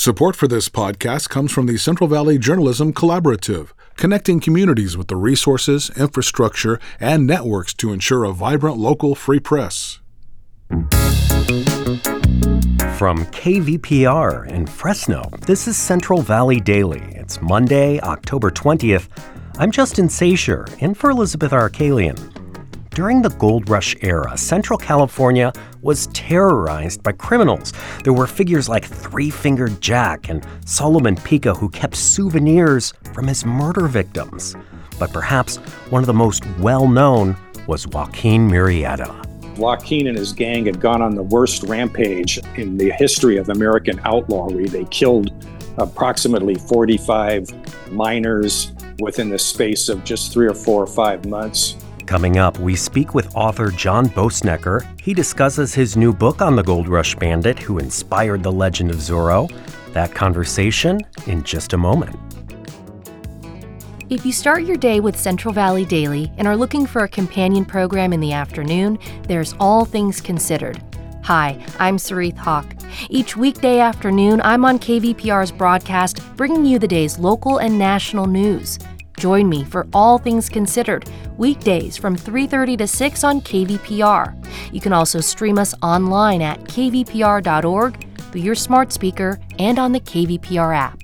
Support for this podcast comes from the Central Valley Journalism Collaborative, connecting communities with the resources, infrastructure, and networks to ensure a vibrant local free press. From KVPR in Fresno, this is Central Valley Daily. It's Monday, October 20th. I'm Justin Sasher, in for Elizabeth Arkalian. During the Gold Rush era, Central California was terrorized by criminals. There were figures like Three-Fingered Jack and Solomon Pica who kept souvenirs from his murder victims. But perhaps one of the most well-known was Joaquin Murrieta. Joaquin and his gang had gone on the worst rampage in the history of American outlawry. They killed approximately 45 minors within the space of just 3 or 4 or 5 months. Coming up, we speak with author John Boesnecker. He discusses his new book on the Gold Rush bandit who inspired the legend of Zorro. That conversation in just a moment. If you start your day with Central Valley Daily and are looking for a companion program in the afternoon, there's All Things Considered. Hi, I'm Sarith Hawk. Each weekday afternoon, I'm on KVPR's broadcast, bringing you the day's local and national news. Join me for All Things Considered, weekdays from 3:30 to 6 on KVPR. You can also stream us online at kvpr.org, through your smart speaker, and on the KVPR app.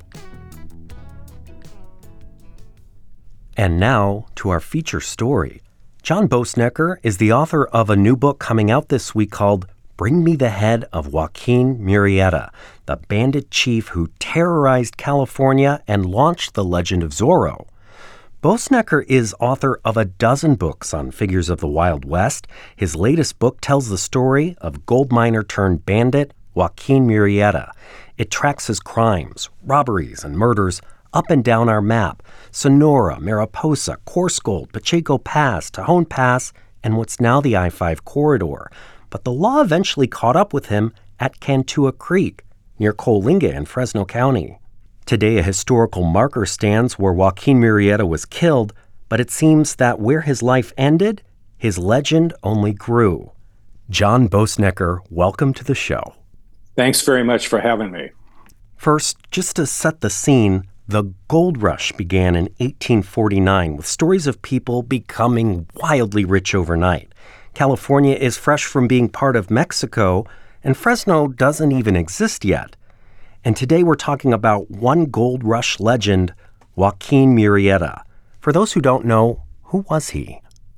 And now to our feature story. John Boesnecker is the author of a new book coming out this week called Bring Me the Head of Joaquin Murrieta, the bandit chief who terrorized California and launched the legend of Zorro. Boesnecker is author of a dozen books on figures of the Wild West. His latest book tells the story of gold miner turned bandit Joaquin Murrieta. It tracks his crimes, robberies, and murders up and down our map: Sonora, Mariposa, Coarse Gold, Pacheco Pass, Tejon Pass, and what's now the I-5 corridor. But the law eventually caught up with him at Cantua Creek, near Coalinga in Fresno County. Today, a historical marker stands where Joaquin Murrieta was killed, but it seems that where his life ended, his legend only grew. John Boesnecker, welcome to the show. Thanks very much for having me. First, just to set the scene, the Gold Rush began in 1849 with stories of people becoming wildly rich overnight. California is fresh from being part of Mexico, and Fresno doesn't even exist yet. And today we're talking about one Gold Rush legend, Joaquin Murrieta. For those who don't know, who was he?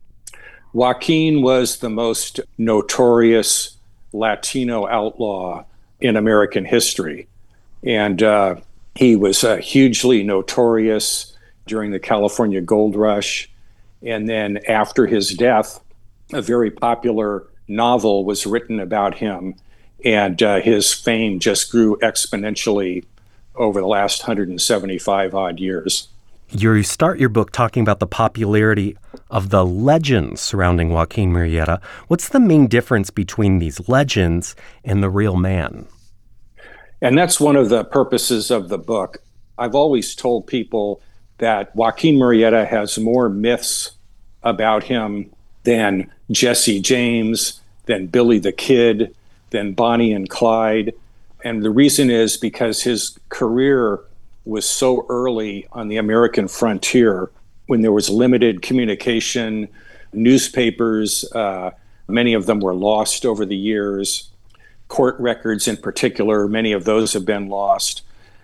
Joaquin was the most notorious Latino outlaw in American history. And he was hugely notorious during the California Gold Rush. And then after his death, a very popular novel was written about him. And his fame just grew exponentially over the last 175 odd years. You start your book talking about the popularity of the legends surrounding Joaquin Murrieta. What's the main difference between these legends and the real man? And that's one of the purposes of the book. I've always told people that Joaquin Murrieta has more myths about him than Jesse James, than Billy the Kid, than Bonnie and Clyde. And the reason is because his career was so early on the American frontier when there was limited communication, newspapers, many of them were lost over the years. Court records in particular, many of those have been lost.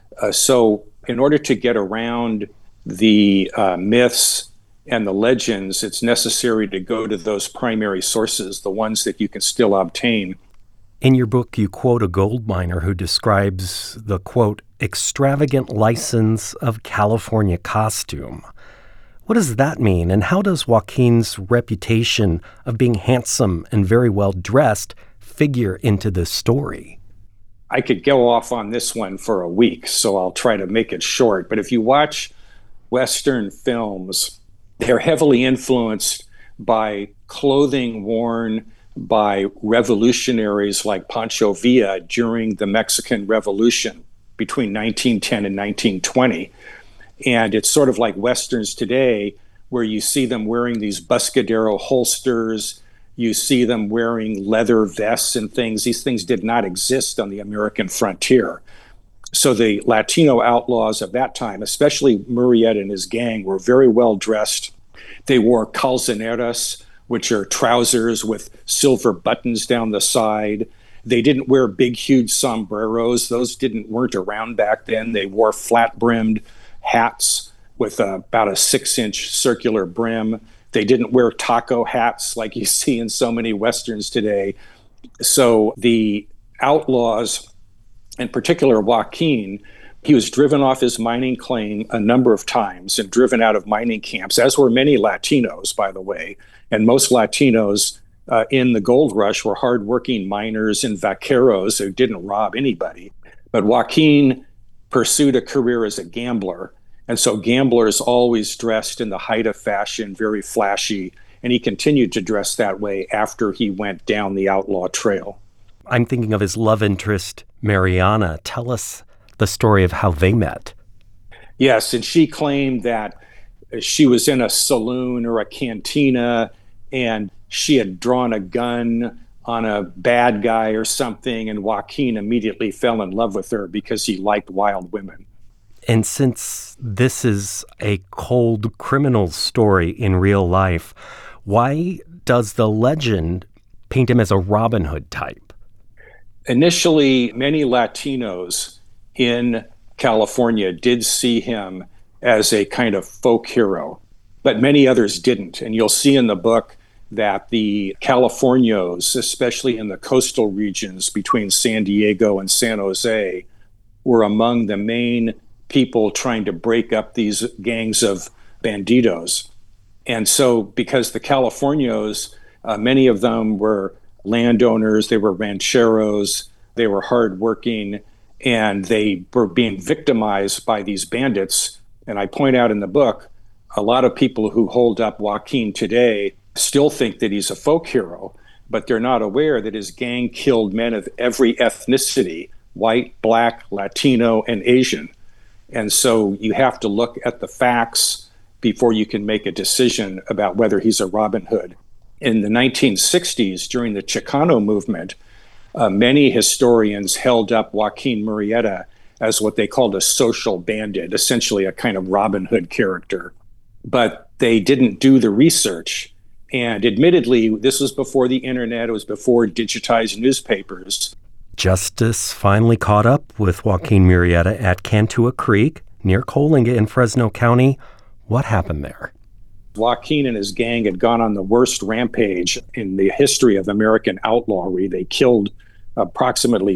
So in order to get around the myths and the legends, it's necessary to go to those primary sources, the ones that you can still obtain. In your book, you quote a gold miner who describes the, quote, extravagant license of California costume. What does that mean, and how does Joaquin's reputation of being handsome and very well dressed figure into this story? I could go off on this one for a week, so I'll try to make it short. But if you watch Western films, they're heavily influenced by clothing worn by revolutionaries like Pancho Villa during the Mexican Revolution between 1910 and 1920. And it's sort of like Westerns today, where you see them wearing these Buscadero holsters, you see them wearing leather vests and things. These things did not exist on the American frontier. So the Latino outlaws of that time, especially Murrieta and his gang, were very well dressed. They wore calzoneras, which are trousers with silver buttons down the side. They didn't wear big, huge sombreros. Those weren't around back then. They wore flat-brimmed hats with about a 6-inch circular brim. They didn't wear taco hats like you see in so many Westerns today. So the outlaws, in particular Joaquin, he was driven off his mining claim a number of times and driven out of mining camps, as were many Latinos, by the way. And most Latinos in the gold rush were hardworking miners and vaqueros who didn't rob anybody. But Joaquin pursued a career as a gambler. And so gamblers always dressed in the height of fashion, very flashy. And he continued to dress that way after he went down the outlaw trail. I'm thinking of his love interest, Mariana. Tell us the story of how they met. Yes, and she claimed that she was in a saloon or a cantina and she had drawn a gun on a bad guy or something, and Joaquin immediately fell in love with her because he liked wild women. And since this is a cold criminal story in real life, why does the legend paint him as a Robin Hood type? Initially, many Latinos in California did see him as a kind of folk hero, but many others didn't. And you'll see in the book that the Californios, especially in the coastal regions between San Diego and San Jose, were among the main people trying to break up these gangs of bandidos. And so because the Californios, many of them were landowners, they were rancheros, they were hardworking, and they were being victimized by these bandits. And I point out in the book, a lot of people who hold up Joaquin today still think that he's a folk hero, but they're not aware that his gang killed men of every ethnicity, white, black, Latino, and Asian. And so you have to look at the facts before you can make a decision about whether he's a Robin Hood. In the 1960s, during the Chicano movement, many historians held up Joaquin Murrieta as what they called a social bandit, essentially a kind of Robin Hood character. But they didn't do the research. And admittedly, this was before the internet, it was before digitized newspapers. Justice finally caught up with Joaquin Murrieta at Cantua Creek near Coalinga in Fresno County. What happened there? Joaquin and his gang had gone on the worst rampage in the history of American outlawry. They killed approximately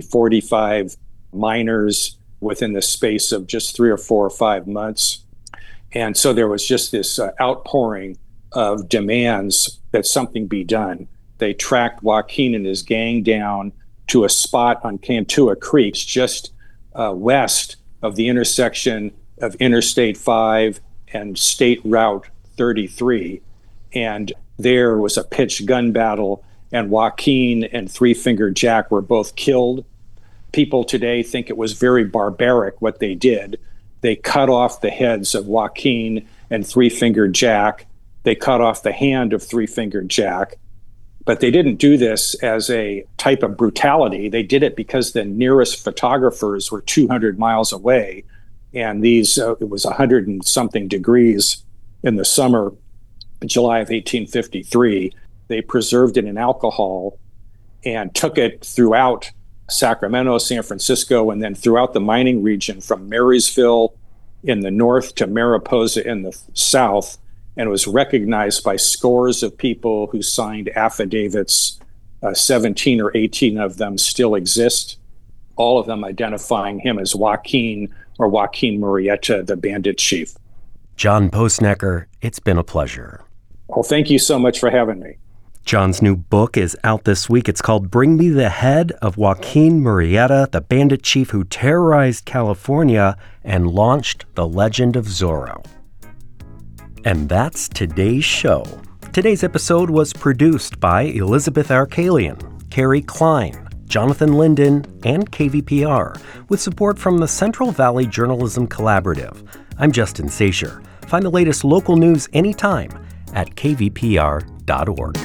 45 miners within the space of just 3 or 4 or 5 months. And so there was just this outpouring of demands that something be done. They tracked Joaquin and his gang down to a spot on Cantua Creek, just west of the intersection of Interstate 5 and State Route 33. And there was a pitched gun battle, and Joaquin and Three Finger Jack were both killed. People today think it was very barbaric what they did. They cut off the heads of Joaquin and Three Finger Jack. They cut off the hand of Three Finger Jack. But they didn't do this as a type of brutality. They did it because the nearest photographers were 200 miles away. And it was 100 and something degrees in the summer, July of 1853. They preserved it in alcohol and took it throughout Sacramento, San Francisco, and then throughout the mining region from Marysville in the north to Mariposa in the south. And it was recognized by scores of people who signed affidavits. 17 or 18 of them still exist, all of them identifying him as Joaquin or Joaquin Murrieta, the bandit chief. John Postnecker, it's been a pleasure. Well, thank you so much for having me. John's new book is out this week. It's called Bring Me the Head of Joaquin Murrieta, the bandit chief who terrorized California and launched the legend of Zorro. And that's today's show. Today's episode was produced by Elizabeth Arkalian, Carrie Klein, Jonathan Linden, and KVPR, with support from the Central Valley Journalism Collaborative. I'm Justin Sasher. Find the latest local news anytime at kvpr.org.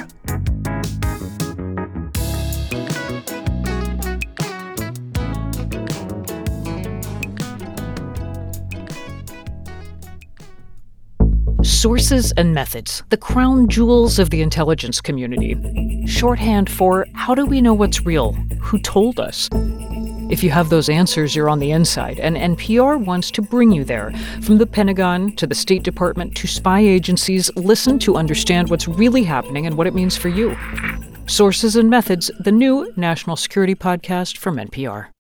Sources and methods, the crown jewels of the intelligence community. Shorthand for how do we know what's real? Who told us? If you have those answers, you're on the inside, and NPR wants to bring you there. From the Pentagon to the State Department to spy agencies, listen to understand what's really happening and what it means for you. Sources and Methods, the new national security podcast from NPR.